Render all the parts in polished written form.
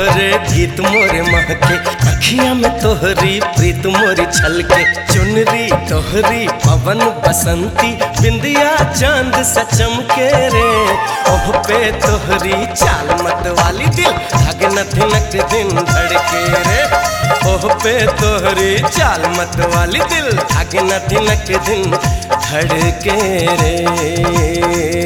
तोहरे गीत मोरे महके, अखियां में तोहरी प्रीत मोरी छलके। चुनरी तोहरी पवन बसंती, बिंदिया चांद सा चमके रे। ओह पे तोहरी चाल मत वाली, दिल धगन धिनक दिन धड़के रे। ओह पे तोहरी चाल मत वाली, दिल धगन धिनक दिन धड़के रे।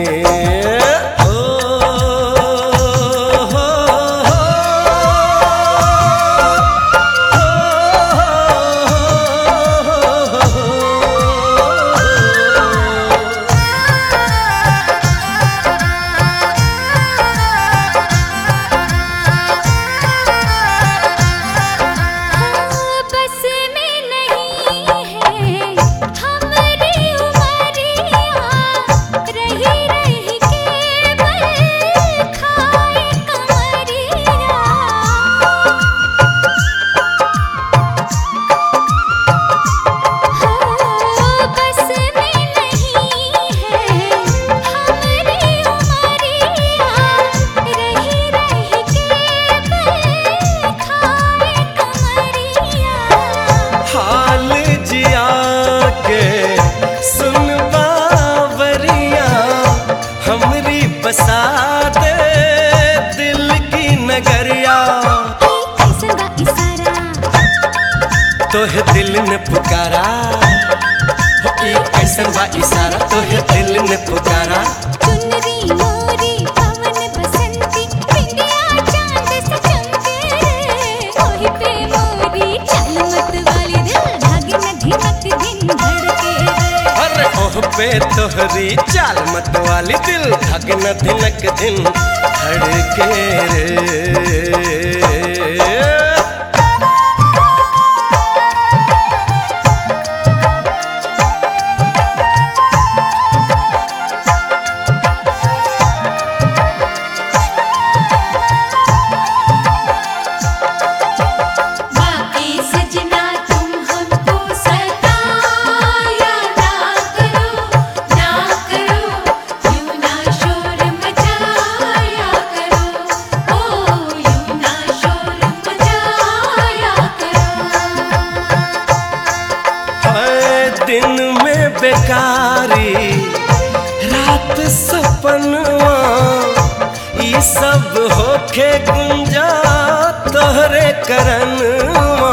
बसा दे दिल की नगरिया, तोहे दिल ने पुकारा। कैसन बा इशारा, तोहे दिल ने पुकारा। चुनरी मोरी पवन बसंती, बिंदिया चांद से चमके रे। ओही पे मोरी चाल मत वाली, दिल धगन धिनक दिन धड़के रे। अरे ओह पे तोहरी चाल मत वाली, दिल धगन धिनक दिन धड़के रे। दिन में बेकारी, रात सपनवा, ई सब होखे गुंजा तोहरे करनवा।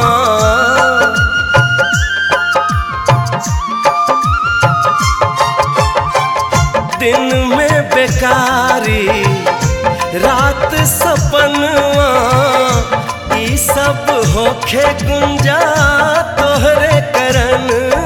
दिन में बेकारी, रात सपनवा, ई सब होखे गुंजा तोहरे करनवा।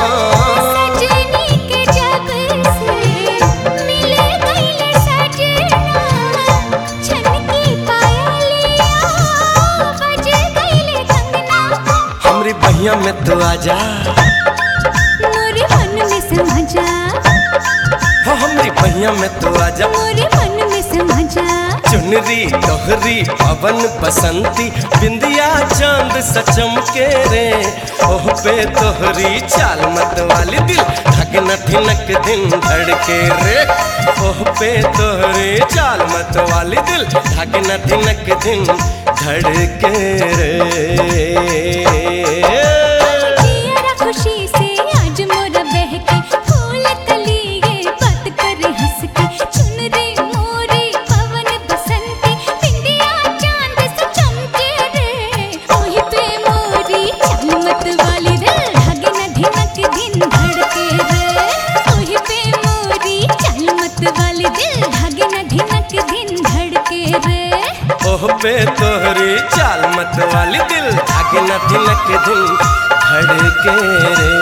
बहिया में तू आजा, मोरे मन में समा जा। हो हमरी बहिया में तू आजा, मोरे मन में समा जा। चुनरी तोहरी पवन बसंती, बिंदिया चांद सा चमके रे। ओह पे तोहरी चाल मत वाली, दिल धगन धिनक दिन धड़के रे। ओह पे तोहरी चाल मत वाली, दिल धगन धिनक दिन धड़के रे। खुशी से आज मोरा बहके, फूल कली ये बात करे हंस के। चुनरी मोरी पवन बसंती, बिंदिया चांद से चमके रे। ओही पे मोरी चाल मत वाली, दिल धगन धिनक दिन धड़के रे। ओही पे मोरी चाल मत वाली, दिल धगन धिनक दिन धड़के रे। ओह पे तोहरी चाल मत वाली, दिल धगन धिनक दिन धड़के रे।